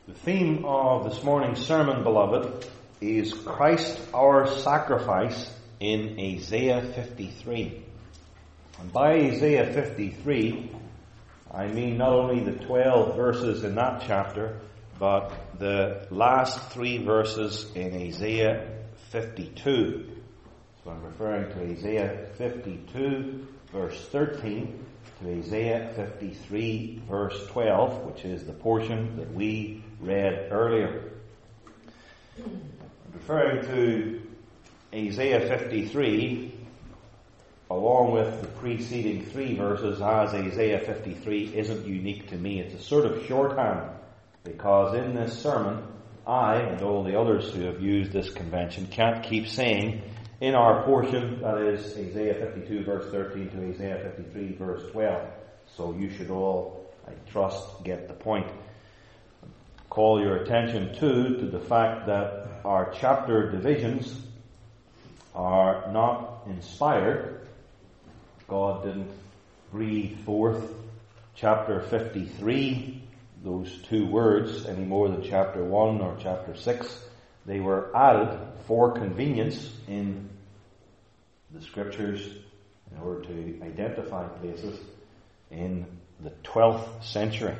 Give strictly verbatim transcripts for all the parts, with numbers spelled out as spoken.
The theme of this morning's sermon, beloved, is Christ our sacrifice in Isaiah fifty-three. And by Isaiah fifty-three, I mean not only the twelve verses in that chapter, but the last three verses in Isaiah fifty-two. So I'm referring to Isaiah fifty-two, verse thirteen, to Isaiah fifty-three, verse twelve, which is the portion that we read earlier. Referring to Isaiah fifty-three, along with the preceding three verses, as Isaiah fifty-three isn't unique to me. It's a sort of shorthand, because in this sermon, I and all the others who have used this convention can't keep saying in our portion, that is Isaiah fifty-two, verse thirteen, to Isaiah fifty-three, verse twelve. So you should all, I trust, get the point. Call your attention too to the fact that our chapter divisions are not inspired. God didn't breathe forth chapter fifty-three, those two words, any more than chapter one or chapter six. They were added for convenience in the scriptures in order to identify places in the twelfth century.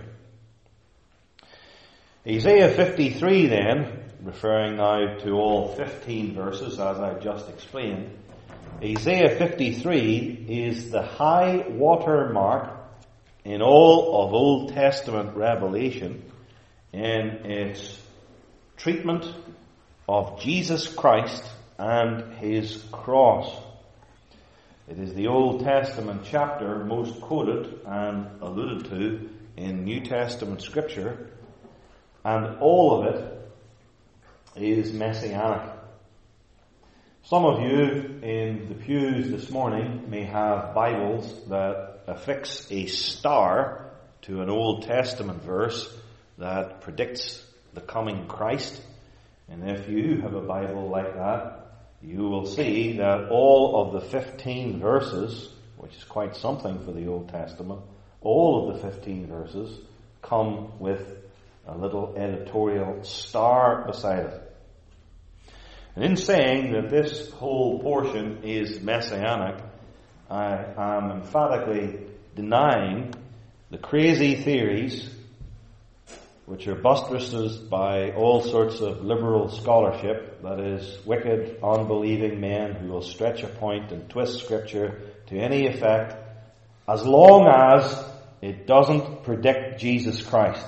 Isaiah fifty-three then, referring now to all fifteen verses as I've just explained, Isaiah fifty-three is the high water mark in all of Old Testament revelation in its treatment of Jesus Christ and His cross. It is the Old Testament chapter most quoted and alluded to in New Testament Scripture, and all of it is messianic. Some of you in the pews this morning may have Bibles that affix a star to an Old Testament verse that predicts the coming Christ. And if you have a Bible like that, you will see that all of the fifteen verses, which is quite something for the Old Testament, all of the fifteen verses come with a little editorial star beside it. And in saying that this whole portion is messianic, I am emphatically denying the crazy theories which are buttressed by all sorts of liberal scholarship, that is, wicked, unbelieving men who will stretch a point and twist Scripture to any effect as long as it doesn't predict Jesus Christ.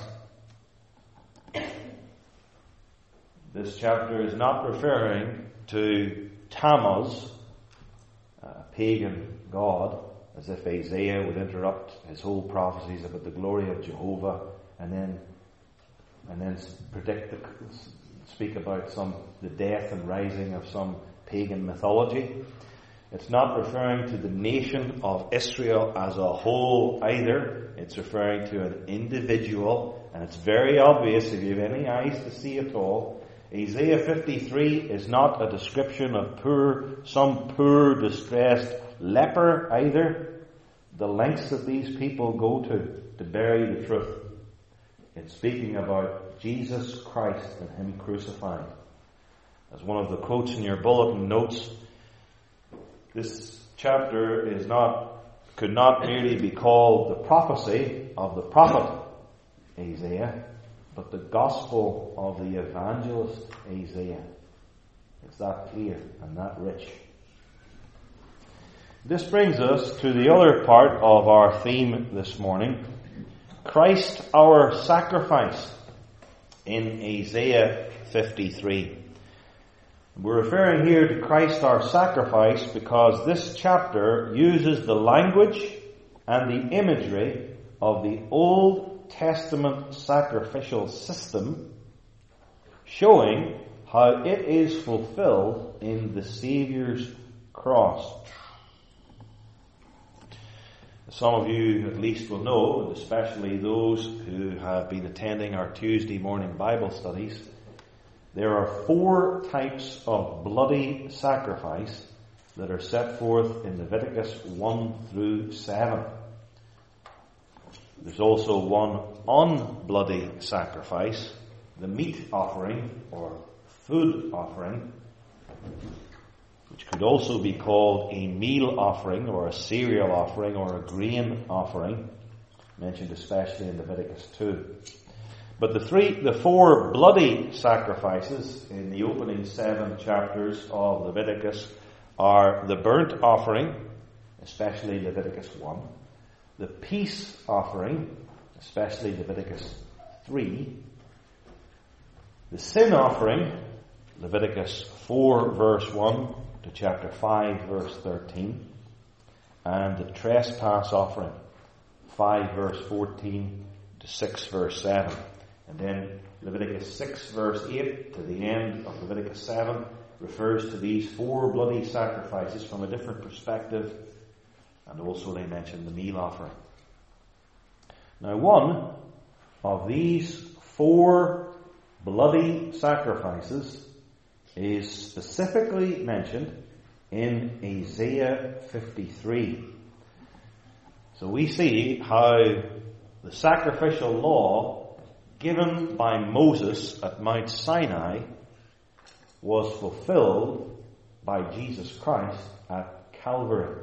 This chapter is not referring to Tammuz, a pagan god, as if Isaiah would interrupt his whole prophecies about the glory of Jehovah and then and then predict, the, speak about some the death and rising of some pagan mythology. It's not referring to the nation of Israel as a whole either. It's referring to an individual, and it's very obvious if you have any eyes to see at all. Isaiah fifty-three is not a description of poor, some poor, distressed leper either. The lengths that these people go to to bury the truth. It's speaking about Jesus Christ and Him crucified. As one of the quotes in your bulletin notes, this chapter is not, could not merely be called the prophecy of the prophet Isaiah, but the gospel of the evangelist Isaiah. It's that clear and that rich. This brings us to the other part of our theme this morning, Christ our sacrifice in Isaiah fifty-three. We're referring here to Christ our sacrifice because this chapter uses the language and the imagery of the Old Testament sacrificial system, showing how it is fulfilled in the Saviour's cross. Some of you at least will know, and especially those who have been attending our Tuesday morning Bible studies, there are four types of bloody sacrifice that are set forth in Leviticus one through seven. There's also one unbloody sacrifice, the meat offering or food offering, which could also be called a meal offering or a cereal offering or a grain offering, mentioned especially in Leviticus two. But the three, the four bloody sacrifices in the opening seven chapters of Leviticus are the burnt offering, especially Leviticus one, the peace offering, especially Leviticus three, the sin offering, Leviticus four verse one to chapter five verse thirteen, and the trespass offering, five verse fourteen to six verse seven. And then Leviticus six verse eight to the end of Leviticus seven refers to these four bloody sacrifices from a different perspective, and also they mention the meal offering. Now, one of these four bloody sacrifices is specifically mentioned in Isaiah fifty-three. So we see how the sacrificial law given by Moses at Mount Sinai was fulfilled by Jesus Christ at Calvary.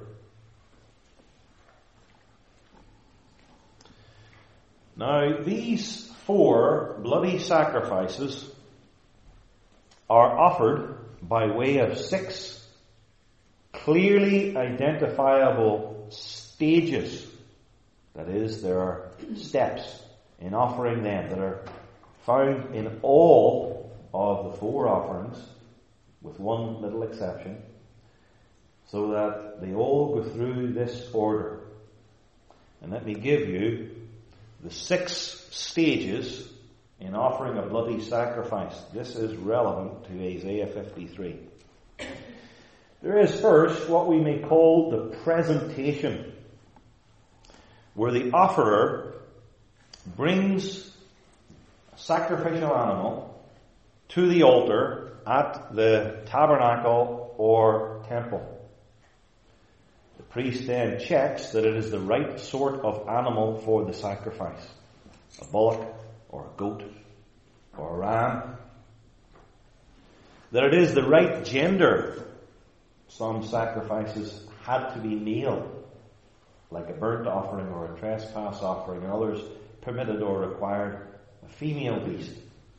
Now, these four bloody sacrifices are offered by way of six clearly identifiable stages. That is, there are steps in offering them that are found in all of the four offerings, with one little exception, so that they all go through this order. And let me give you the six stages in offering a bloody sacrifice. This is relevant to Isaiah fifty-three. There is first what we may call the presentation, where the offerer brings a sacrificial animal to the altar at the tabernacle or temple. The priest then checks that it is the right sort of animal for the sacrifice. A bullock or a goat or a ram. That it is the right gender. Some sacrifices had to be male, like a burnt offering or a trespass offering, and others permitted or required a female beast.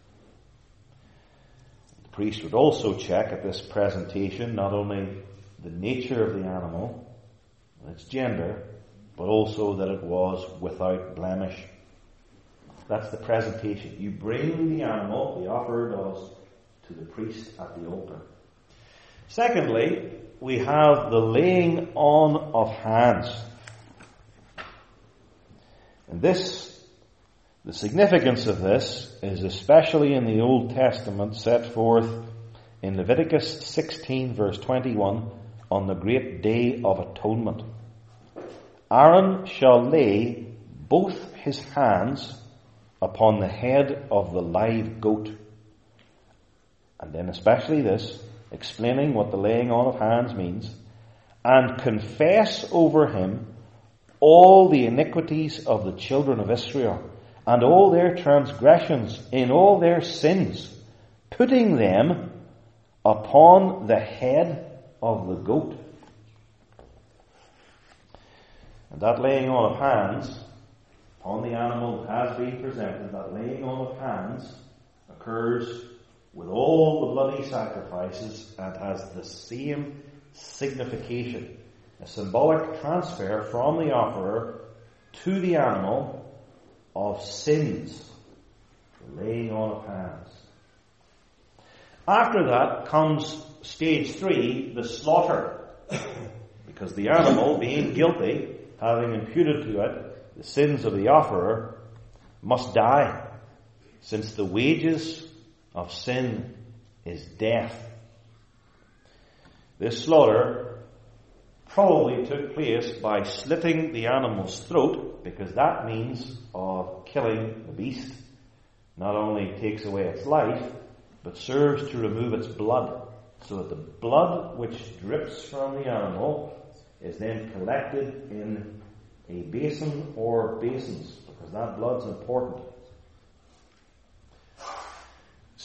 The priest would also check at this presentation not only the nature of the animal, its gender, but also that it was without blemish. That's the presentation. You bring the animal, the offerer does, to the priest at the altar. Secondly, we have the laying on of hands. And this, the significance of this is especially in the Old Testament set forth in Leviticus sixteen verse twenty-one on the great day of atonement. Aaron shall lay both his hands upon the head of the live goat. And then especially this, explaining what the laying on of hands means, and confess over him all the iniquities of the children of Israel, and all their transgressions in all their sins, putting them upon the head of the goat. And that laying on of hands upon the animal that has been presented, that laying on of hands occurs with all the bloody sacrifices and has the same signification. A symbolic transfer from the offerer to the animal of sins. The laying on of hands. After that comes stage three, the slaughter. Because the animal, being guilty, having imputed to it the sins of the offerer, must die, since the wages of sin is death. This slaughter probably took place by slitting the animal's throat, because that means of killing the beast not only takes away its life, but serves to remove its blood, so that the blood which drips from the animal is then collected in a basin or basins, because that blood's important.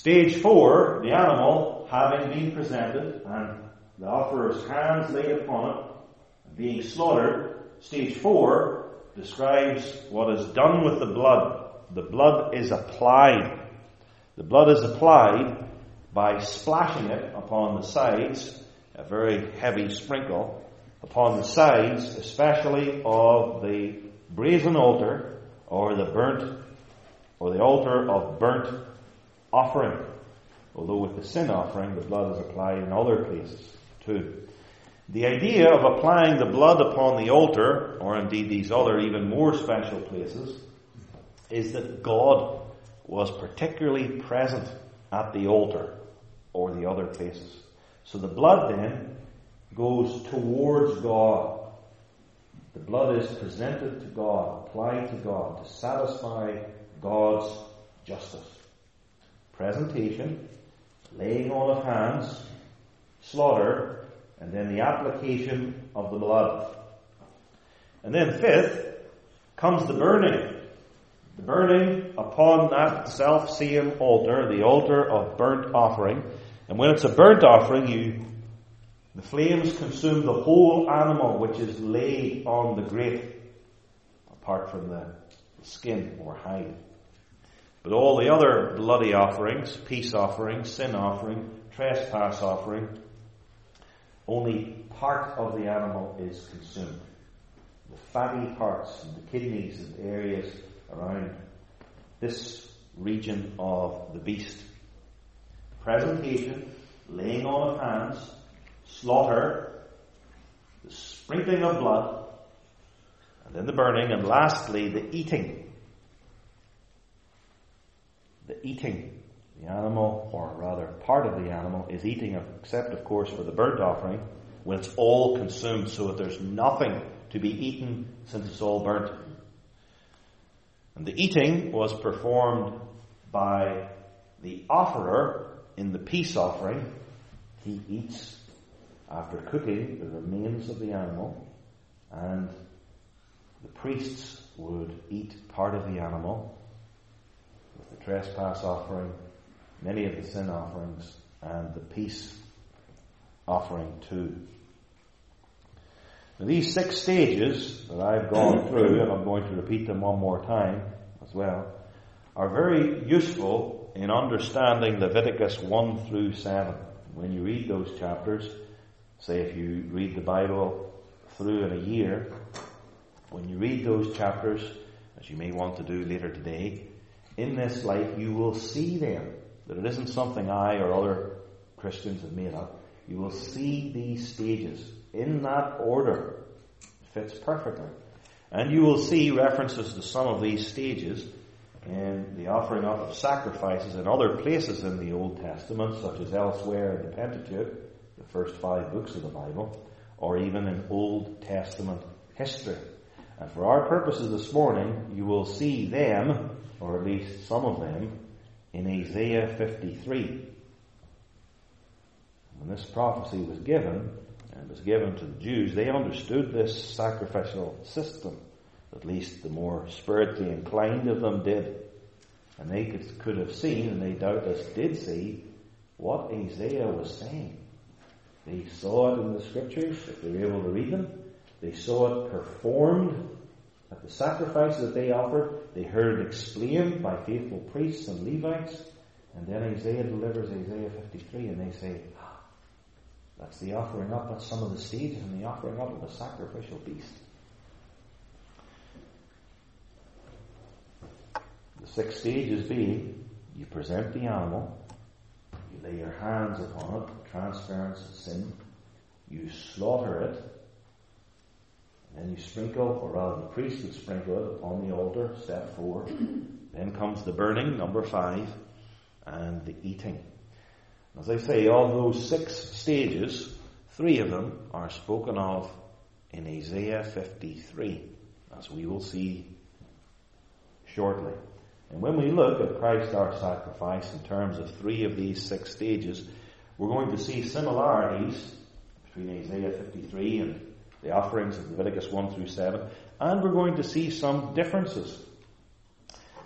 Stage four, the animal having been presented and the offerer's hands laid upon it and being slaughtered. Stage four describes what is done with the blood. The blood is applied. The blood is applied by splashing it upon the sides, a very heavy sprinkle, upon the sides, especially of the brazen altar or the burnt, or the altar of burnt offering. Although with the sin offering, the blood is applied in other places too. The idea of applying the blood upon the altar, or indeed these other even more special places, is that God was particularly present at the altar or the other places. So the blood then goes towards God. The blood is presented to God, applied to God, to satisfy God's justice. Presentation, laying on of hands, slaughter, and then the application of the blood. And then fifth comes the burning. The burning upon that self-same altar, the altar of burnt offering. And when it's a burnt offering, you the flames consume the whole animal which is laid on the grate, apart from the skin or hide. But all the other bloody offerings, peace offering, sin offering, trespass offering, only part of the animal is consumed. The fatty parts and the kidneys and areas around this region of the beast. Presentation, laying on of hands, slaughter, the sprinkling of blood, and then the burning, and lastly the eating. The eating. The animal, or rather part of the animal, is eating, except of course for the burnt offering, when it's all consumed, so that there's nothing to be eaten since it's all burnt. And the eating was performed by the offerer in the peace offering. He eats after cooking the remains of the animal, and the priests would eat part of the animal with the trespass offering, many of the sin offerings, and the peace offering too. Now, these six stages that I've gone through, and I'm going to repeat them one more time as well, are very useful in understanding Leviticus one through seven. When you read those chapters, say if you read the Bible through in a year, when you read those chapters, as you may want to do later today, in this light you will see them, that it isn't something I or other Christians have made up. You will see these stages in that order. It fits perfectly. And you will see references to some of these stages in the offering up of sacrifices in other places in the Old Testament, such as elsewhere in the Pentateuch, the first five books of the Bible, or even in Old Testament history. And for our purposes this morning, you will see them, or at least some of them, in Isaiah fifty-three. When this prophecy was given, and it was given to the Jews, they understood this sacrificial system. At least the more spiritually inclined of them did. And they could, could have seen, and they doubtless did see, what Isaiah was saying. They saw it in the scriptures, if they were able to read them. They saw it performed at the sacrifices that they offered. They heard it explained by faithful priests and Levites. And then Isaiah delivers Isaiah fifty-three, and they say, ah, that's the offering up, that's some of the stages in the offering up of the sacrificial beast. The six stages being, you present the animal, you lay your hands upon it, transference of sin, you slaughter it, and then you sprinkle, or rather the priest would sprinkle it upon the altar, step four. Then comes the burning, number five, and the eating. As I say, of those six stages, three of them are spoken of in Isaiah fifty-three, as we will see shortly. And when we look at Christ our sacrifice in terms of three of these six stages, we're going to see similarities between Isaiah fifty-three and the offerings of Leviticus one through seven, and we're going to see some differences.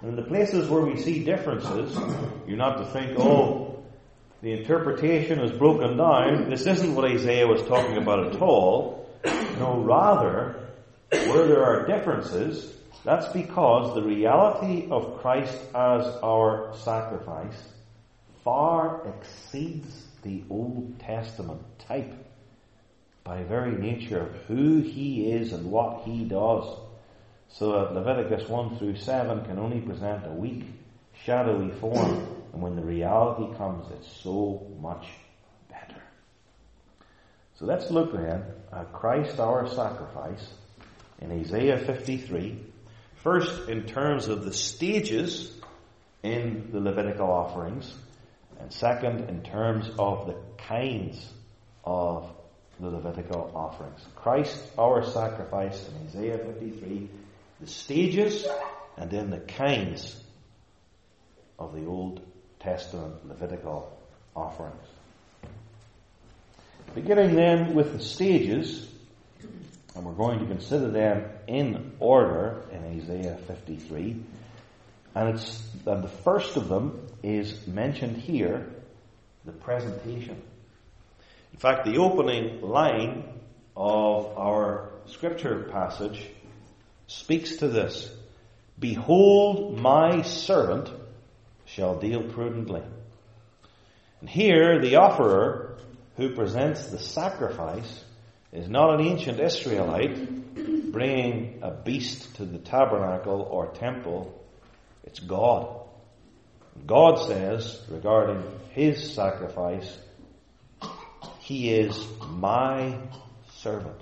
In the places where we see differences, you're not to think, oh, the interpretation is broken down. This isn't what Isaiah was talking about at all. No, rather, where there are differences, that's because the reality of Christ as our sacrifice far exceeds the Old Testament type by very nature of who he is and what he does. So that Leviticus one through seven can only present a weak, shadowy form, and when the reality comes, it's so much better. So let's look then at Christ our sacrifice in Isaiah fifty-three. First, in terms of the stages in the Levitical offerings, and second, in terms of the kinds of the Levitical offerings. Christ, our sacrifice in Isaiah fifty-three, the stages and then the kinds of the Old Testament Levitical offerings. Beginning then with the stages, and we're going to consider them in order in Isaiah fifty-three. And it's and the first of them is mentioned here, the presentation. In fact, the opening line of our scripture passage speaks to this. Behold, my servant shall deal prudently. And here, the offerer who presents the sacrifice is not an ancient Israelite bringing a beast to the tabernacle or temple. It's God. God says regarding his sacrifice, he is my servant.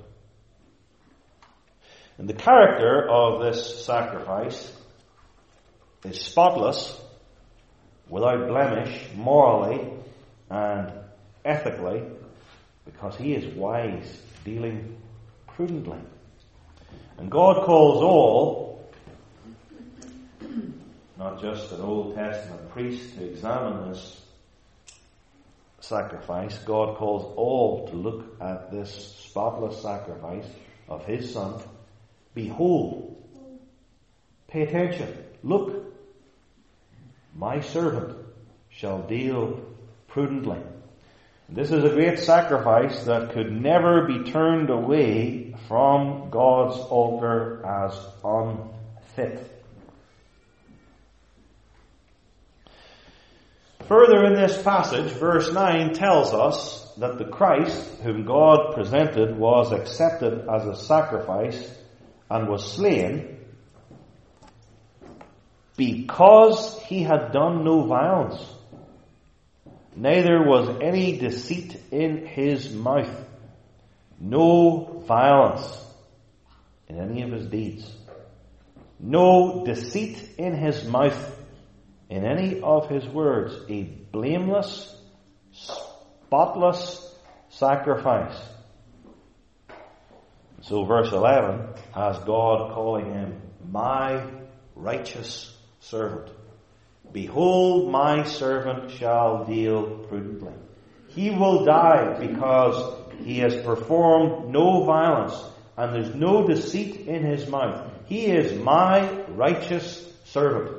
And the character of this sacrifice is spotless, without blemish, morally and ethically, because he is wise, dealing prudently. And God calls all, not just an Old Testament priest, to examine this sacrifice. God calls all to look at this spotless sacrifice of his Son. Behold, pay attention, look, my servant shall deal prudently. This is a great sacrifice that could never be turned away from God's altar as unfit. Further in this passage, verse nine tells us that the Christ whom God presented was accepted as a sacrifice and was slain because he had done no violence. Neither was any deceit in his mouth. No violence in any of his deeds. No deceit in his mouth in any of his words. A blameless, spotless sacrifice. So verse eleven has God calling him my righteous servant. Behold, my servant shall deal prudently. He will die because he has performed no violence and there's no deceit in his mouth. He is my righteous servant.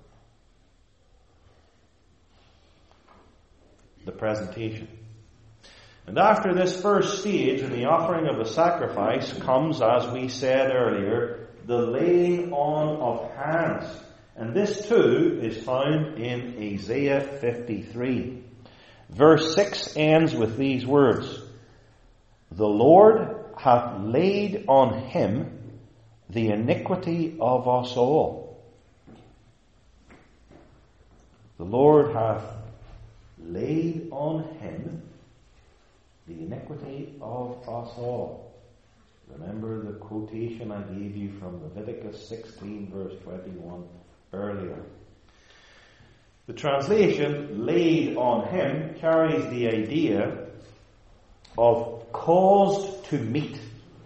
The presentation. And after this first stage in the offering of the sacrifice comes, as we said earlier, the laying on of hands. And this too is found in Isaiah fifty-three. Verse six ends with these words. The Lord hath laid on him the iniquity of us all. The Lord hath laid on him the iniquity of us all. Remember the quotation I gave you from Leviticus sixteen verse twenty-one earlier. The translation, laid on him, carries the idea of caused to meet.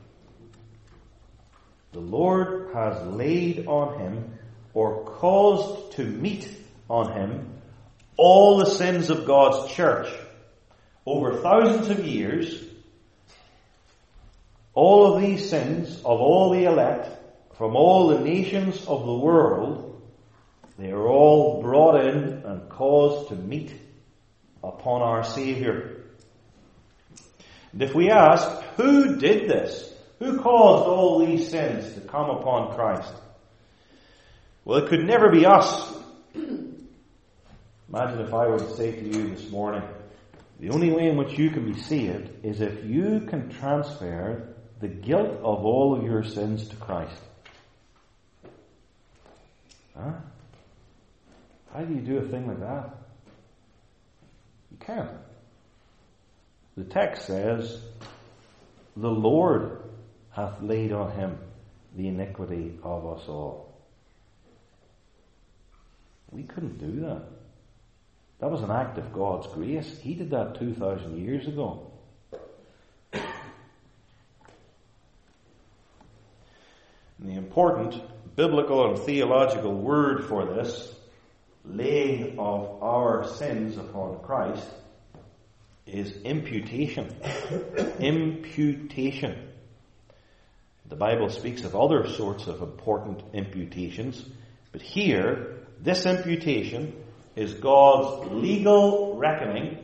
The Lord has laid on him, or caused to meet on him, all the sins of God's church. Over thousands of years, all of these sins of all the elect from all the nations of the world They are all brought in and caused to meet upon our Saviour. And if we ask, who did this? Who caused all these sins to come upon Christ? Well, it could never be us. Imagine if I were to say to you this morning, the only way in which you can be saved is if you can transfer the guilt of all of your sins to Christ. Huh? How do you do a thing like that? You can't. The text says, the Lord hath laid on him the iniquity of us all. We couldn't do that. That was an act of God's grace. He did that two thousand years ago. And the important biblical and theological word for this, laying of our sins upon Christ, is imputation. Imputation. The Bible speaks of other sorts of important imputations, but here, this imputation is God's legal reckoning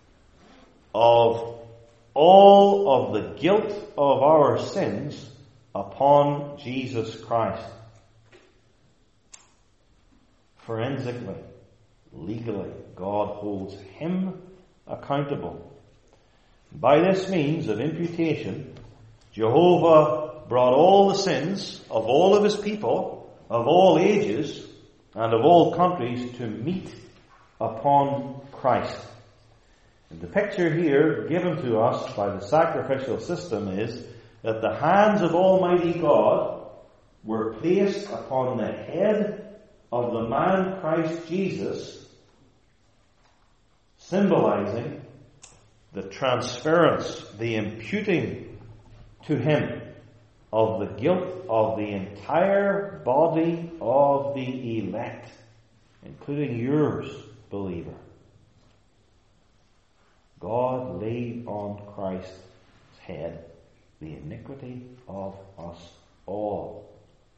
of all of the guilt of our sins upon Jesus Christ. Forensically, legally, God holds him accountable. By this means of imputation, Jehovah brought all the sins of all of his people, of all ages, and of all countries to meet upon Christ. And the picture here given to us by the sacrificial system is that the hands of Almighty God were placed upon the head of the man Christ Jesus, symbolizing the transference, the imputing to him of the guilt of the entire body of the elect, including yours, believer. God laid on Christ's head the iniquity of us all.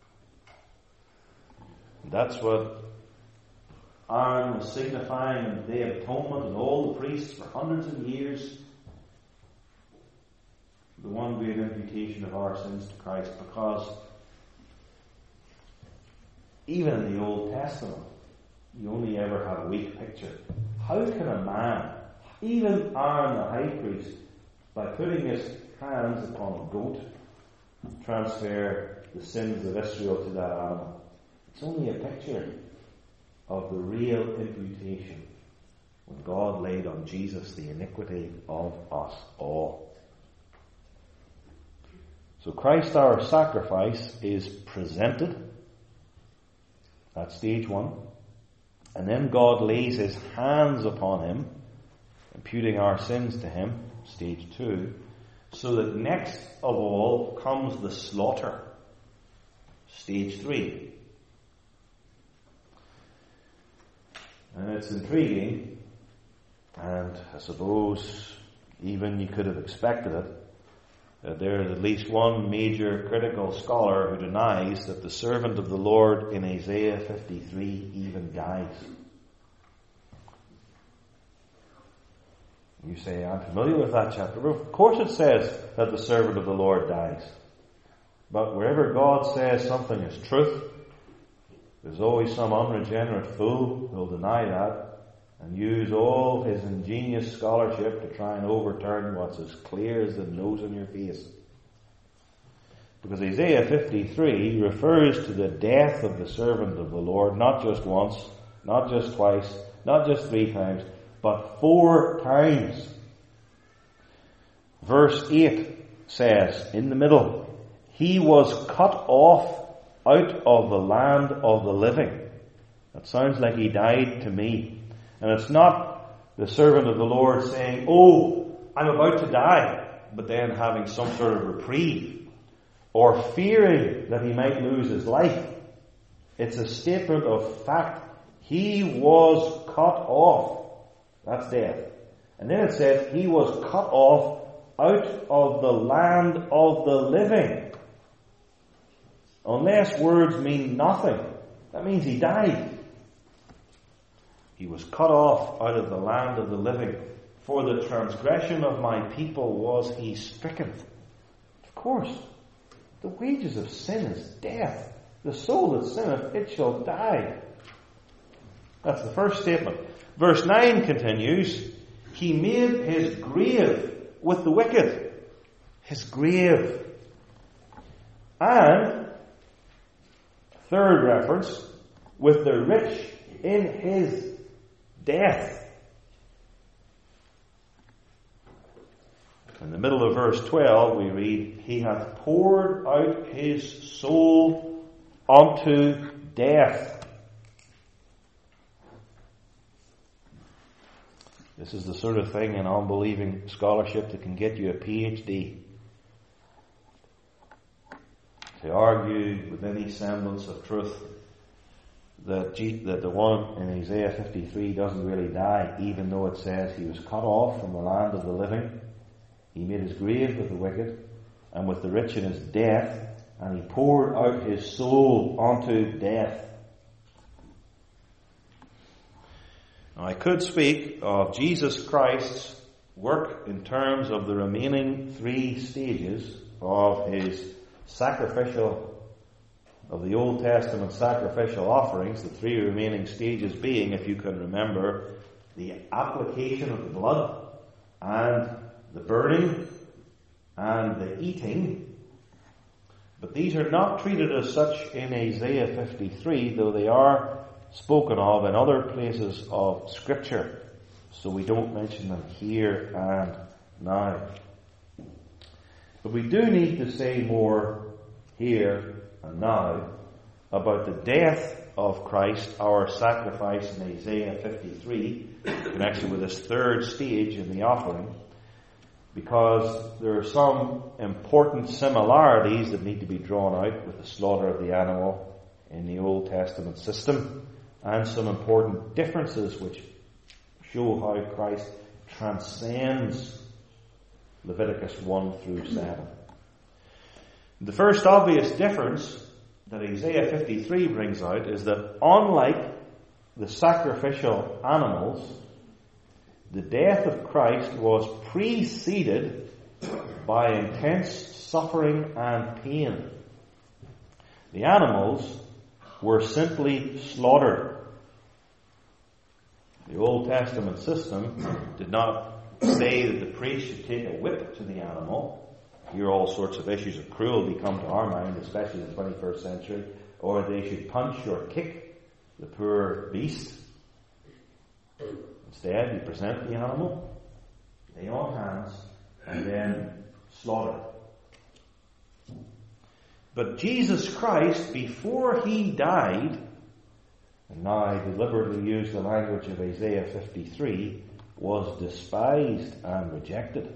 And that's what Aaron was signifying in the Day of Atonement, and all the priests for hundreds of years. The one great imputation of our sins to Christ, because even in the Old Testament, you only ever have a weak picture. How can a man, even Aaron the high priest, by putting his hands upon a goat, transfer the sins of Israel to that animal? It's only a picture of the real imputation when God laid on Jesus the iniquity of us all. So Christ our sacrifice is presented at stage one, and then God lays his hands upon him, imputing our sins to him, stage two, so that next of all comes the slaughter, stage three. And it's intriguing, and I suppose even you could have expected it, that there is at least one major critical scholar who denies that the servant of the Lord in Isaiah fifty-three even dies. You say, I'm familiar with that chapter. Well, of course it says that the servant of the Lord dies. But wherever God says something is truth, there's always some unregenerate fool who'll deny that and use all his ingenious scholarship to try and overturn what's as clear as the nose on your face. Because Isaiah fifty-three refers to the death of the servant of the Lord, not just once, not just twice, not just three times, but four times. Verse eight says, in the middle, he was cut off out of the land of the living. That sounds like he died to me. And it's not the servant of the Lord saying, oh, I'm about to die, but then having some sort of reprieve, or fearing that he might lose his life. It's a statement of fact. He was cut off. That's death. And then it says, he was cut off out of the land of the living. Unless words mean nothing, that means he died. He was cut off out of the land of the living. For the transgression of my people was he stricken. Of course, the wages of sin is death. The soul that sinneth, it shall die. That's the first statement. Verse nine continues, he made his grave with the wicked. His grave. And, third reference, with the rich in his death. In the middle of verse twelve we read, he hath poured out his soul unto death. This is the sort of thing in unbelieving scholarship that can get you a P H D. To argue with any semblance of truth that, G- that the one in Isaiah fifty-three doesn't really die, even though it says he was cut off from the land of the living. He made his grave with the wicked, and with the rich in his death, and he poured out his soul unto death. Now, I could speak of Jesus Christ's work in terms of the remaining three stages of his sacrificial, of the Old Testament sacrificial offerings, the three remaining stages being, if you can remember, the application of the blood, and the burning, and the eating. But these are not treated as such in Isaiah fifty-three, though they are spoken of in other places of Scripture. So we don't mention them here and now. But we do need to say more here and now about the death of Christ, our sacrifice in Isaiah fifty-three, in connection with this third stage in the offering, because there are some important similarities that need to be drawn out with the slaughter of the animal in the Old Testament system, and some important differences which show how Christ transcends Leviticus one through seven. The first obvious difference that Isaiah fifty-three brings out is that unlike the sacrificial animals, the death of Christ was preceded by intense suffering and pain. The animals were simply slaughtered. The Old Testament system did not say that the priest should take a whip to the animal. Here all sorts of issues of cruelty come to our mind, especially in the twenty-first century. Or they should punch or kick the poor beast. Instead, you present the animal, lay on hands, and then slaughter. But Jesus Christ, before he died, and now I deliberately use the language of Isaiah fifty-three, was despised and rejected.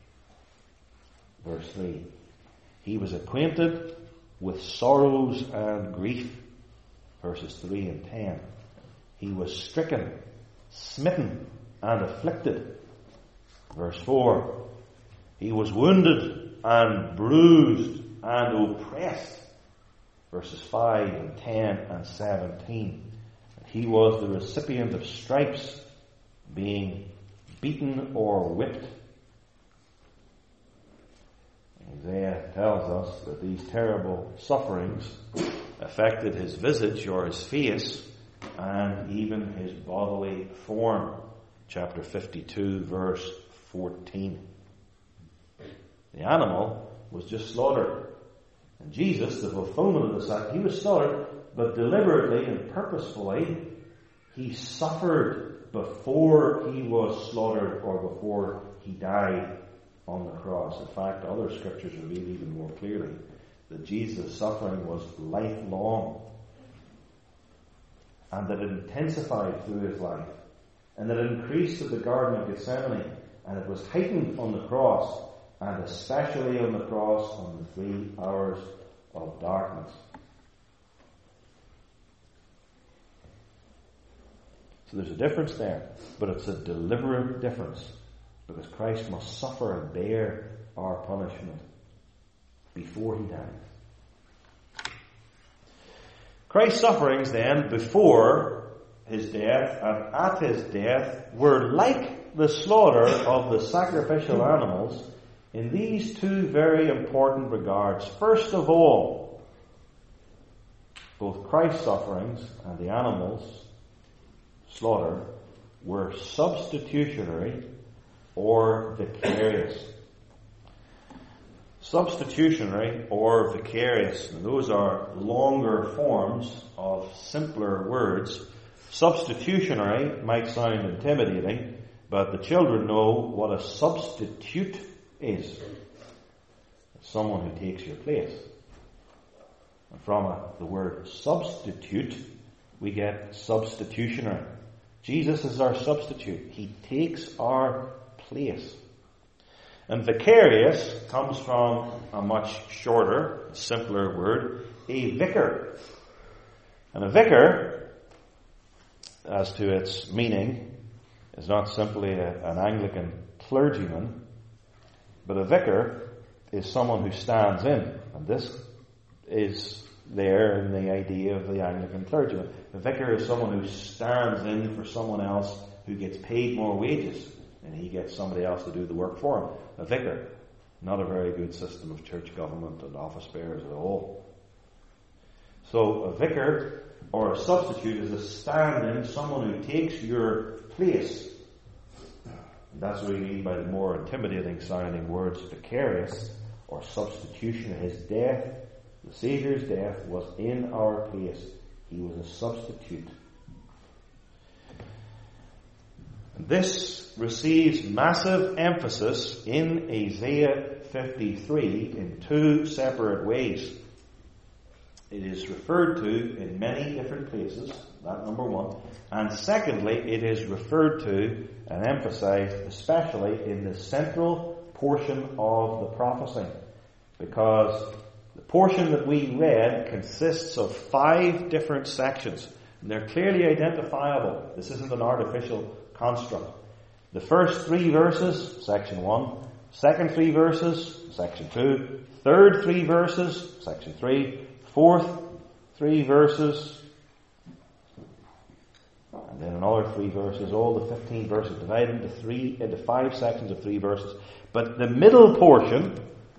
Verse three. He was acquainted with sorrows and grief. Verses three and ten. He was stricken, smitten, and afflicted. Verse four. He was wounded and bruised and oppressed. Verses five and ten and seventeen. He was the recipient of stripes, being beaten or whipped. Isaiah tells us that these terrible sufferings affected his visage or his face and even his bodily form. Chapter fifty-two, verse fourteen. The animal was just slaughtered. And Jesus, the fulfillment of the sacrifice, he was slaughtered, but deliberately and purposefully, he suffered before he was slaughtered or before he died on the cross. In fact, other scriptures reveal even more clearly that Jesus' suffering was lifelong, and that it intensified through his life, and that it increased at the Garden of Gethsemane, and it was heightened on the cross, and especially on the cross on the three hours of darkness. So there's a difference there, but it's a deliberate difference, because Christ must suffer and bear our punishment before he died. Christ's sufferings then, before his death and at his death were like the slaughter of the sacrificial animals in these two very important regards. First of all, both Christ's sufferings and the animals' slaughter were substitutionary or vicarious. Substitutionary or vicarious. And those are longer forms of simpler words. Substitutionary might sound intimidating, but the children know what a substitute is. It's someone who takes your place. And from a, the word substitute, we get substitutionary. Jesus is our substitute. He takes our place. And vicarious comes from a much shorter, simpler word, a vicar. And a vicar, as to its meaning, is not simply a, an Anglican clergyman, but a vicar is someone who stands in. And this is there in the idea of the Anglican clergyman. A vicar is someone who stands in for someone else who gets paid more wages, and he gets somebody else to do the work for him. A vicar, not a very good system of church government and office bearers at all. So a vicar or a substitute is a stand-in, someone who takes your place. And that's what we mean by the more intimidating sounding words vicarious or substitution. His death, the Saviour's death, was in our place. He was a substitute. This receives massive emphasis in Isaiah fifty-three in two separate ways. It is referred to in many different places, that number one. And secondly, it is referred to and emphasized especially in the central portion of the prophecy. Because the portion that we read consists of five different sections. And they're clearly identifiable. This isn't an artificial construct. The first three verses, section one. Second three verses, section two. Third three verses, section three. Fourth three verses. And then another three verses. All the fifteen verses divided into three, into five sections of three verses. But the middle portion,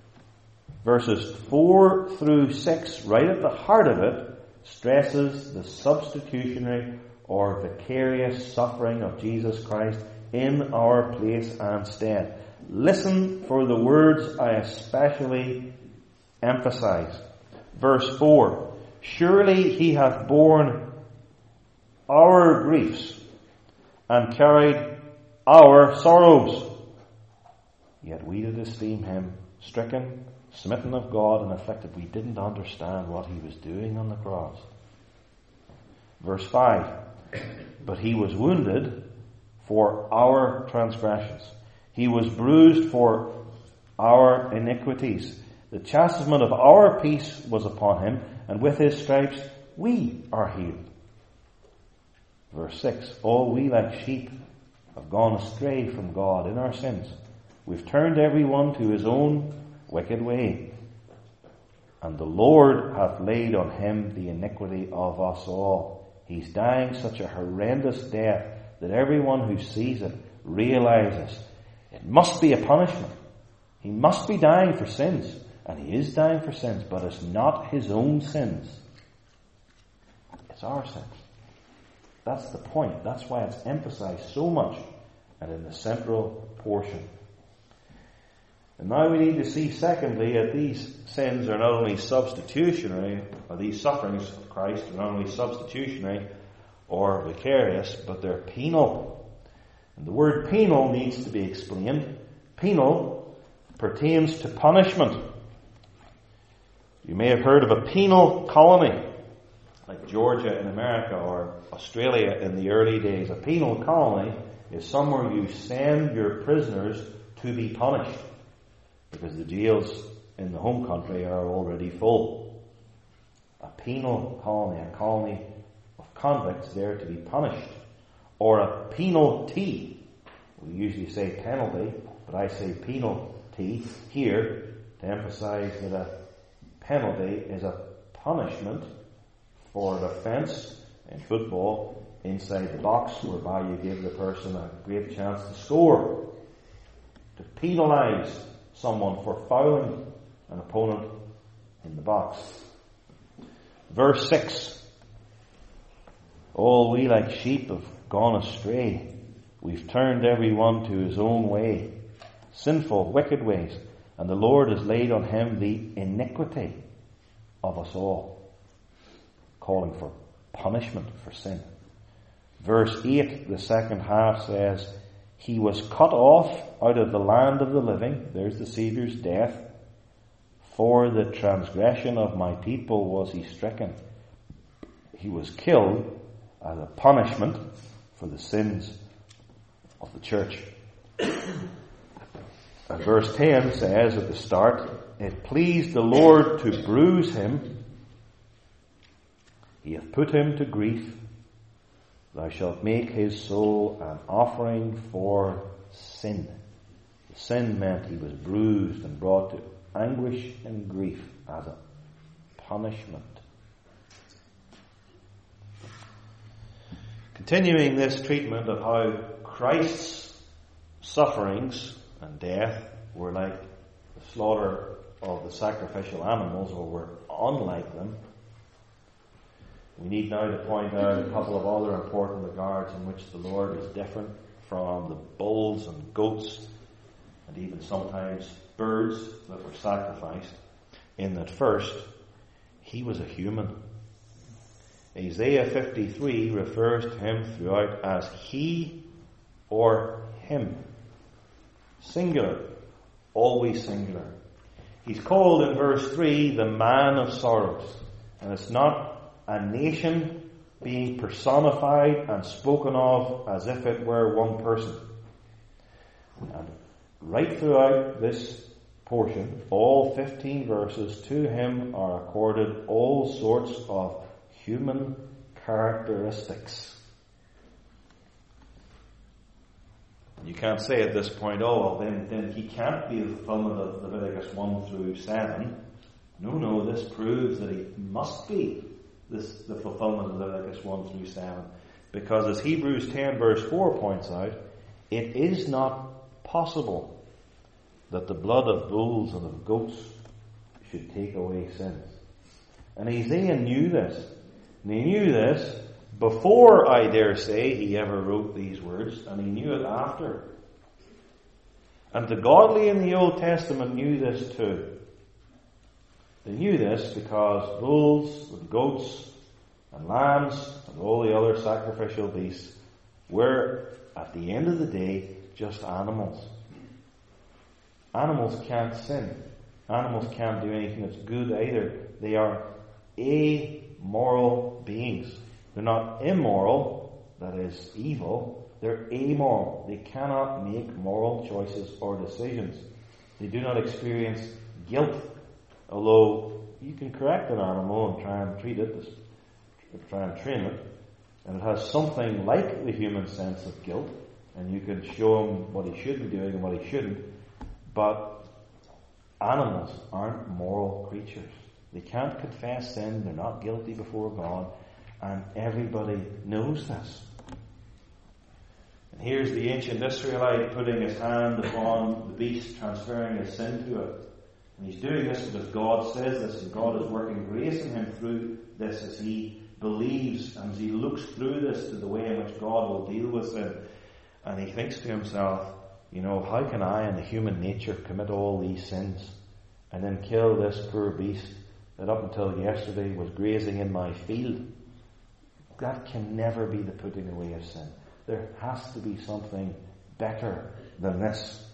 verses four through six, right at the heart of it, stresses the substitutionary or vicarious suffering of Jesus Christ in our place and stead. Listen for the words I especially emphasize. Verse four, surely he hath borne our griefs and carried our sorrows. Yet we did esteem him stricken, smitten of God, and afflicted. We didn't understand what he was doing on the cross. Verse five, but he was wounded for our transgressions. He was bruised for our iniquities. The chastisement of our peace was upon him, and with his stripes we are healed. Verse six, all we like sheep have gone astray from God in our sins. We've turned every one to his own wicked way. And the Lord hath laid on him the iniquity of us all. He's dying such a horrendous death that everyone who sees it realizes it must be a punishment. He must be dying for sins. And he is dying for sins, but it's not his own sins. It's our sins. That's the point. That's why it's emphasized so much and in the central portion. And now we need to see, secondly, that these sins are not only substitutionary, or these sufferings of Christ are not only substitutionary or vicarious, but they're penal. And the word penal needs to be explained. Penal pertains to punishment. You may have heard of a penal colony, like Georgia in America or Australia in the early days. A penal colony is somewhere you send your prisoners to be punished, because the jails in the home country are already full. A penal colony, a colony of convicts there to be punished. Or a penalty. We usually say penalty, but I say penalty here to emphasize that a penalty is a punishment for an offence in football, inside the box, whereby you give the person a great chance to score, to penalise someone for fouling an opponent in the box. Verse six. All we like sheep have gone astray. We've turned every one to his own way, sinful, wicked ways, and the Lord has laid on him the iniquity of us all, calling for punishment for sin. Verse eight, the second half says, he was cut off out of the land of the living. There's the Saviour's death. For the transgression of my people was he stricken. He was killed as a punishment for the sins of the church. And verse ten says at the start, it pleased the Lord to bruise him. He hath put him to grief. Thou shalt make his soul an offering for sin. The sin meant he was bruised and brought to anguish and grief as a punishment. Continuing this treatment of how Christ's sufferings and death were like the slaughter of the sacrificial animals, or were unlike them, we need now to point out a couple of other important regards in which the Lord is different from the bulls and goats and even sometimes birds that were sacrificed. In that first, he was a human. Isaiah fifty-three refers to him throughout as he or him. Singular. Always singular. He's called in verse three the man of sorrows. And it's not a nation being personified and spoken of as if it were one person. And right throughout this portion, all fifteen verses, to him are accorded all sorts of human characteristics. You can't say at this point, oh, well, then, then he can't be the fulfillment of Leviticus one through seven. No, no, this proves that he must be this the fulfillment of Leviticus one through seven. Because as Hebrews ten verse four points out, it is not possible that the blood of bulls and of goats should take away sins. And Isaiah knew this. And he knew this before, I dare say, he ever wrote these words, and he knew it after. And the godly in the Old Testament knew this too. They knew this because bulls and goats and lambs and all the other sacrificial beasts were, at the end of the day, just animals. Animals can't sin. Animals can't do anything that's good either. They are amoral beings. They're not immoral, that is evil. They're amoral. They cannot make moral choices or decisions. They do not experience guilt. Although you can correct an animal and try and treat it, try and train it, and it has something like the human sense of guilt, and you can show him what he should be doing and what he shouldn't. But animals aren't moral creatures. They can't confess sin. They're not guilty before God. And everybody knows this. And here's the ancient Israelite putting his hand upon the beast, transferring his sin to it. And he's doing this because God says this, and God is working grace in him through this as he believes and as he looks through this to the way in which God will deal with sin. And he thinks to himself, you know, how can I in the human nature commit all these sins and then kill this poor beast that up until yesterday was grazing in my field? That can never be the putting away of sin. There has to be something better than this.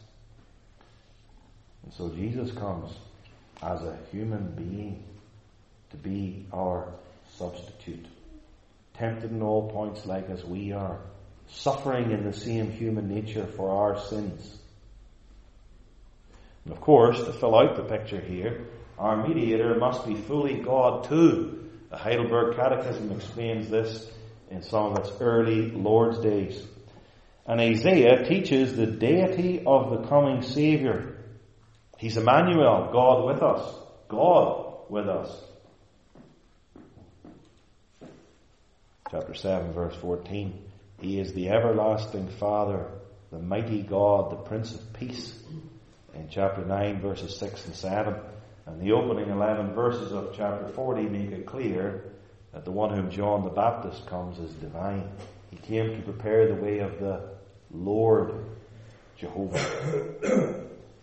And so Jesus comes as a human being to be our substitute. Tempted in all points like as we are. Suffering in the same human nature for our sins. And of course, to fill out the picture here, our mediator must be fully God too. The Heidelberg Catechism explains this in some of its early Lord's days. And Isaiah teaches the deity of the coming Saviour. He's Emmanuel, God with us. God with us. Chapter seven, verse fourteen. He is the everlasting Father, the mighty God, the Prince of Peace. In chapter nine, verses six and seven. And the opening eleven verses of chapter forty make it clear that the one whom John the Baptist comes is divine. He came to prepare the way of the Lord Jehovah.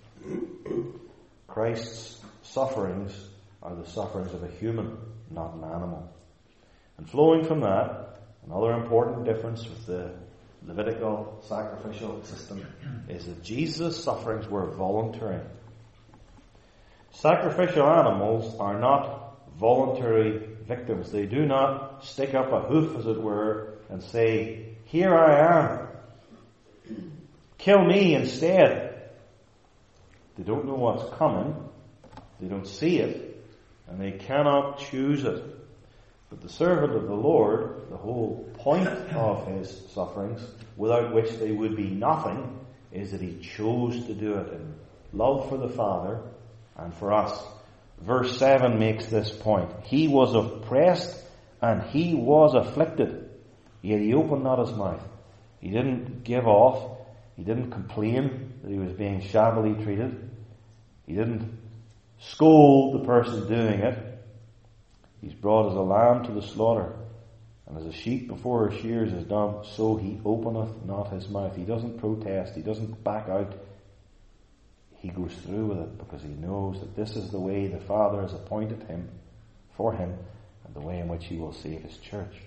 Christ's sufferings are the sufferings of a human, not an animal. And flowing from that, another important difference with the Levitical sacrificial system is that Jesus' sufferings were voluntary. Sacrificial animals are not voluntary victims. They do not stick up a hoof, as it were, and say, "Here I am. Kill me instead." They don't know what's coming. They don't see it. And they cannot choose it. But the servant of the Lord, the whole point of his sufferings, without which they would be nothing, is that he chose to do it in love for the Father and for us. Verse seven makes this point. He was oppressed and he was afflicted, yet he opened not his mouth. He didn't give off. He didn't complain that he was being shabbily treated. He didn't scold the person doing it. He's brought as a lamb to the slaughter, and as a sheep before her shears is dumb, so he openeth not his mouth. He doesn't protest. He doesn't back out. He goes through with it because he knows that this is the way the Father has appointed him for him, and the way in which he will save his church.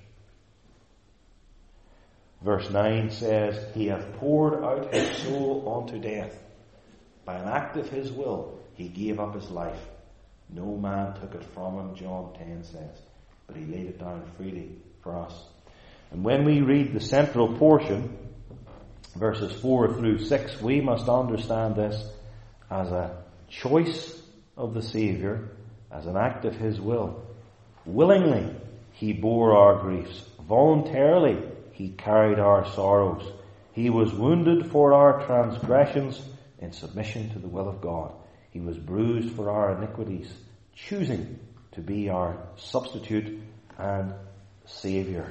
Verse nine says, He hath poured out his soul unto death. By an act of his will, he gave up his life. No man took it from him, John ten says, but he laid it down freely for us. And when we read the central portion, verses four through six, we must understand this as a choice of the Saviour, as an act of his will. Willingly he bore our griefs. Voluntarily he carried our sorrows. He was wounded for our transgressions in submission to the will of God. He was bruised for our iniquities, choosing to be our substitute and Saviour.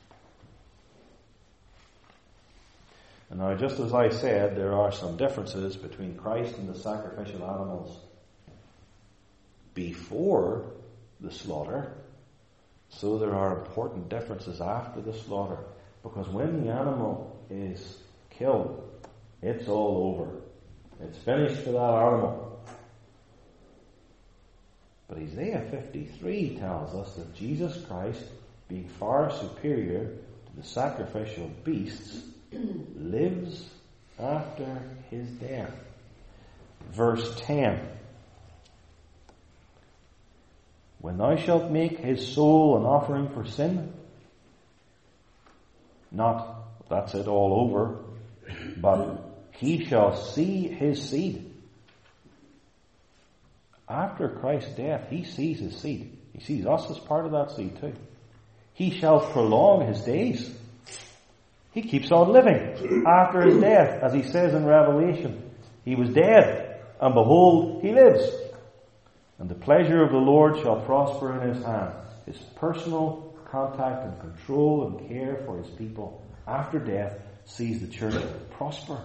And now, just as I said, there are some differences between Christ and the sacrificial animals before the slaughter, so there are important differences after the slaughter. Because when the animal is killed, it's all over. It's finished for that animal. But Isaiah fifty-three tells us that Jesus Christ, being far superior to the sacrificial beasts, lives after his death. Verse ten. When thou shalt make his soul an offering for sin, not that's it all over, but he shall see his seed. After Christ's death, he sees his seed. He sees us as part of that seed too. He shall prolong his days. He keeps on living after his death, as he says in Revelation. He was dead, and behold, he lives. And the pleasure of the Lord shall prosper in his hand. His personal contact and control and care for his people after death sees the church prosper.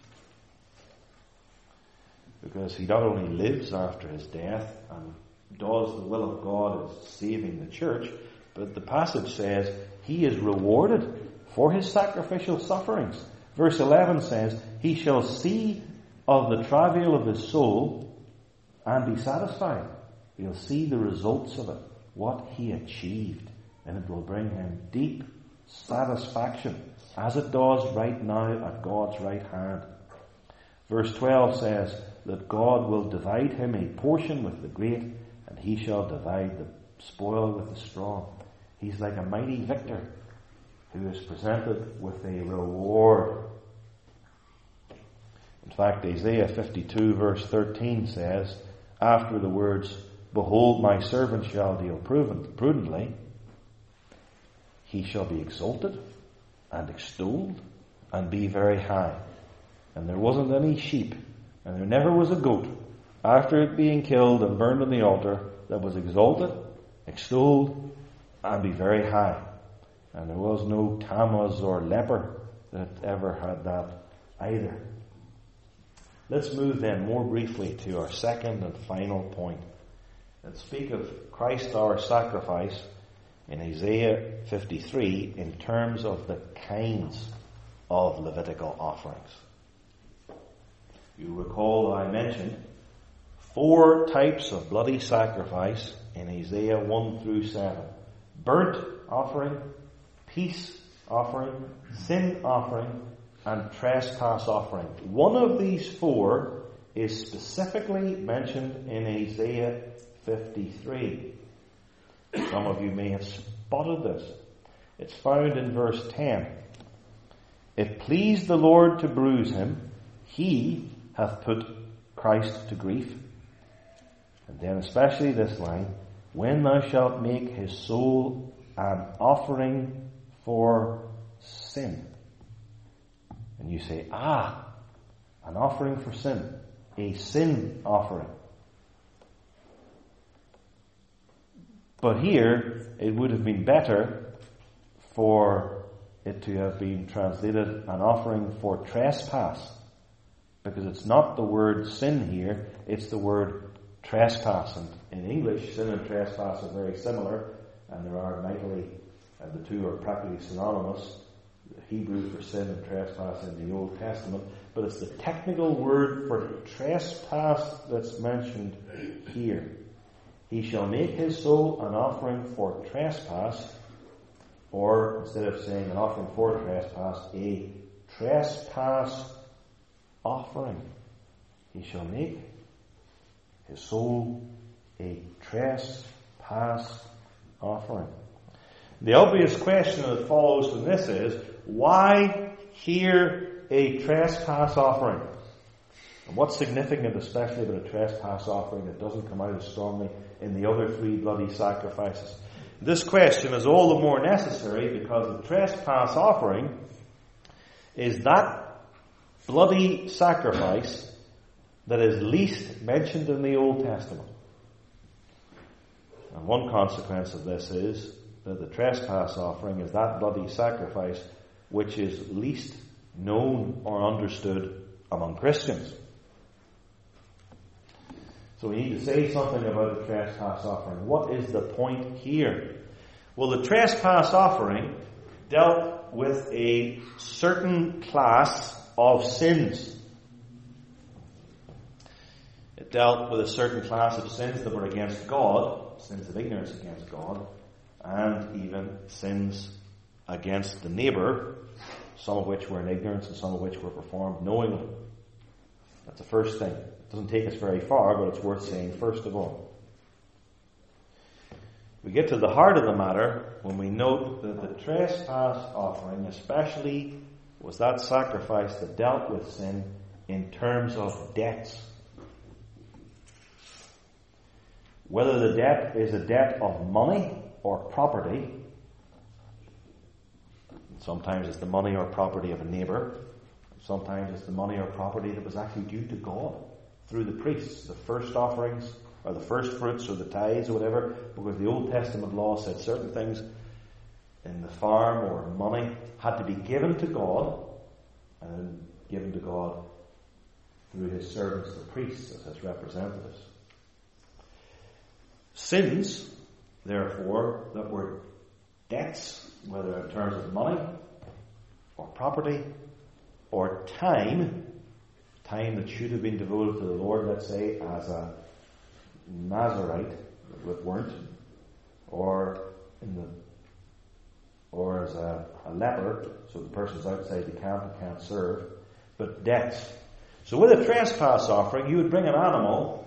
Because he not only lives after his death and does the will of God as saving the church, but the passage says he is rewarded for his sacrificial sufferings. Verse eleven says, He shall see of the travail of his soul and be satisfied. He'll see the results of it, what he achieved, and it will bring him deep satisfaction, as it does right now at God's right hand. Verse twelve says that God will divide him a portion with the great, and he shall divide the spoil with the strong. He's like a mighty victor who is presented with a reward. In fact, Isaiah fifty-two verse thirteen says, after the words, Behold, my servant shall deal prudently, he shall be exalted and extolled and be very high. And there wasn't any sheep, and there never was a goat, after it being killed and burned on the altar, that was exalted, extolled, and be very high. And there was no Tammuz or leper that ever had that either. Let's move then more briefly to our second and final point. Let's speak of Christ our sacrifice in Isaiah fifty-three in terms of the kinds of Levitical offerings. You recall that I mentioned four types of bloody sacrifice in Isaiah one through seven. Burnt offering, peace offering, sin offering, and trespass offering. One of these four is specifically mentioned in Isaiah fifty-three. Some of you may have spotted this. It's found in verse ten. It pleased the Lord to bruise him. He hath put Christ to grief. And then especially this line, when thou shalt make his soul an offering for sin. And you say, ah, an offering for sin. A sin offering. But here, it would have been better for it to have been translated an offering for trespass. Because it's not the word sin here, it's the word trespass. And in English, sin and trespass are very similar, and there are mightily, and the two are practically synonymous. The Hebrew for sin and trespass in the Old Testament. But it's the technical word for trespass that's mentioned here. He shall make his soul an offering for trespass, or instead of saying an offering for trespass, a trespass offering. He shall make his soul a trespass offering. The obvious question that follows from this is, why here a trespass offering? And what's significant especially about a trespass offering that doesn't come out as strongly in the other three bloody sacrifices? This question is all the more necessary because the trespass offering is that bloody sacrifice that is least mentioned in the Old Testament. And one consequence of this is that the trespass offering is that bloody sacrifice which is least known or understood among Christians. So we need to say something about the trespass offering. What is the point here? Well, the trespass offering dealt with a certain class of sins. It dealt with a certain class of sins that were against God, sins of ignorance against God, and even sins against the neighbour, some of which were in ignorance and some of which were performed knowingly. That's the first thing. It doesn't take us very far, but it's worth saying first of all. We get to the heart of the matter when we note that the trespass offering especially was that sacrifice that dealt with sin in terms of debts. Whether the debt is a debt of money or property, sometimes it's the money or property of a neighbour, sometimes it's the money or property that was actually due to God through the priests, the first offerings or the first fruits or the tithes or whatever, because the Old Testament law said certain things in the farm or money had to be given to God and then given to God through his servants, the priests, as his representatives. Sins, therefore, that were debts, whether in terms of money or property or time, time that should have been devoted to the Lord, let's say, as a Nazarite that weren't, or in the, or as a, a leper, so the person's outside the camp and can't serve, but debts. So with a trespass offering, you would bring an animal,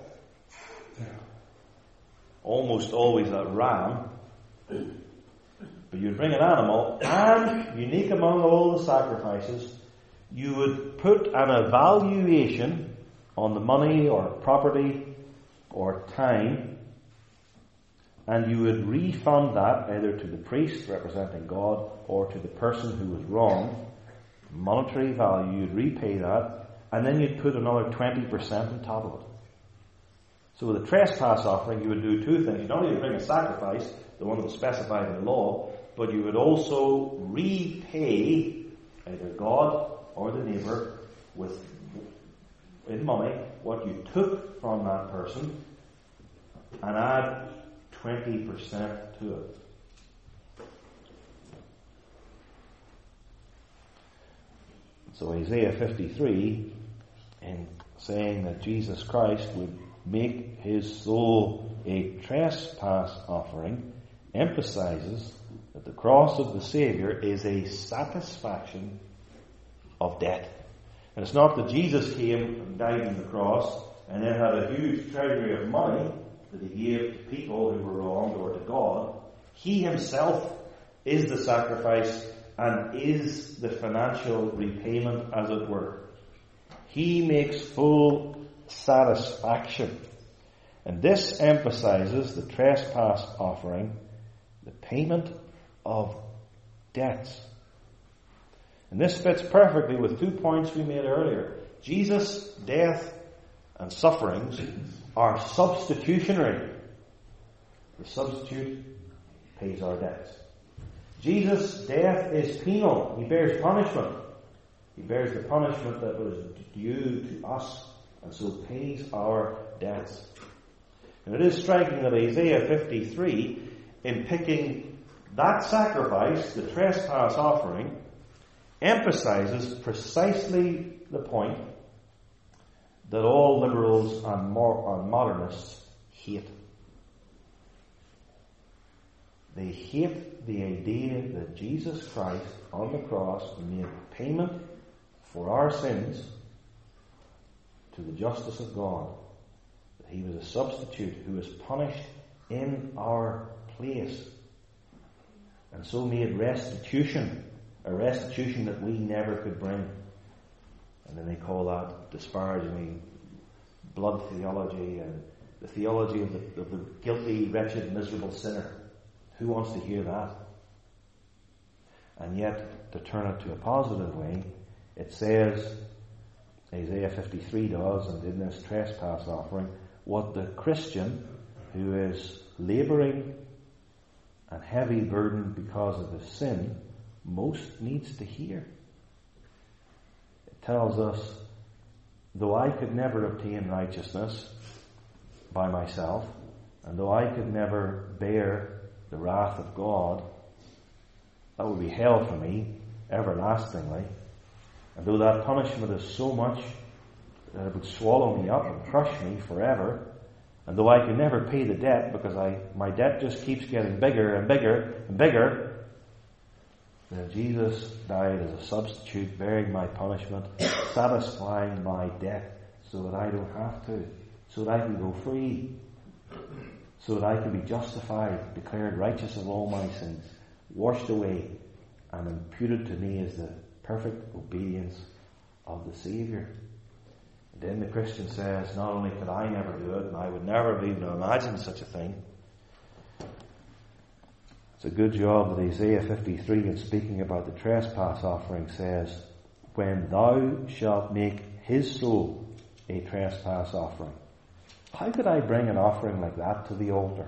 almost always a ram, but you'd bring an animal, and unique among all the sacrifices, you would put an evaluation on the money or property or time, and you would refund that either to the priest representing God or to the person who was wrong. Monetary value, you'd repay that, and then you'd put another twenty percent on top of it. So with a trespass offering, you would do two things. You'd not only bring a sacrifice, the one that was specified in the law, but you would also repay either God or the neighbour with, in money, what you took from that person, and add twenty percent to it. So Isaiah fifty-three, in saying that Jesus Christ would make his soul a trespass offering, emphasizes that the cross of the Saviour is a satisfaction of debt. And it's not that Jesus came and died on the cross and then had a huge treasury of money that he gave to people who were wronged or to God. He himself is the sacrifice and is the financial repayment, as it were. He makes full satisfaction. And this emphasizes the trespass offering, the payment of debts. And this fits perfectly with two points we made earlier. Jesus' death and sufferings are substitutionary. The substitute pays our debts. Jesus' death is penal. He bears punishment. He bears the punishment that was due to us, and so pays our debts. And it is striking that Isaiah fifty-three, in picking that sacrifice, the trespass offering, emphasizes precisely the point that all liberals and, more, and modernists hate. They hate the idea that Jesus Christ on the cross made payment for our sins to the justice of God. That he was a substitute who was punished in our place, and so made restitution, a restitution that we never could bring. And then they call that disparagingly blood theology and the theology of the, of the guilty, wretched, miserable sinner. Who wants to hear that? And yet, to turn it to a positive way, it says, Isaiah fifty-three does, and in this trespass offering, what the Christian who is labouring and heavy burdened because of his sin most needs to hear. It tells us, though I could never obtain righteousness by myself, and though I could never bear the wrath of God, that would be hell for me, everlastingly. And though that punishment is so much that it would swallow me up and crush me forever, and though I can never pay the debt because I my debt just keeps getting bigger and bigger and bigger, then Jesus died as a substitute, bearing my punishment, satisfying my debt so that I don't have to, so that I can go free, so that I can be justified, declared righteous of all my sins, washed away, and imputed to me as the perfect obedience of the Saviour. And then the Christian says, not only could I never do it, and I would never have even imagined such a thing. It's a good job that Isaiah fifty-three, in speaking about the trespass offering, says, when thou shalt make his soul a trespass offering. How could I bring an offering like that to the altar?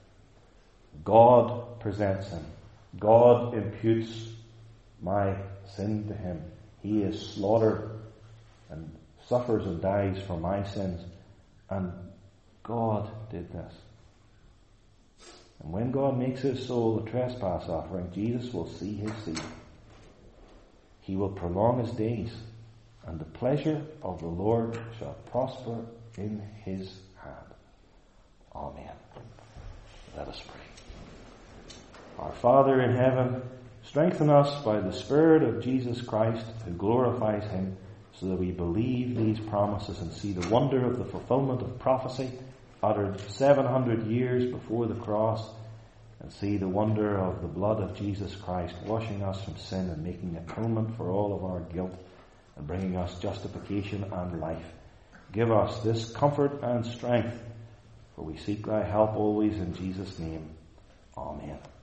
God presents him. God imputes my sin to him. He is slaughtered and suffers and dies for my sins. And God did this. And when God makes his soul a trespass offering, Jesus will see his seed. He will prolong his days, and the pleasure of the Lord shall prosper in his hand. Amen. Let us pray. Our Father in heaven, strengthen us by the Spirit of Jesus Christ, who glorifies him, so that we believe these promises and see the wonder of the fulfillment of prophecy uttered seven hundred years before the cross, and see the wonder of the blood of Jesus Christ washing us from sin and making atonement for all of our guilt and bringing us justification and life. Give us this comfort and strength, for we seek thy help always in Jesus' name. Amen.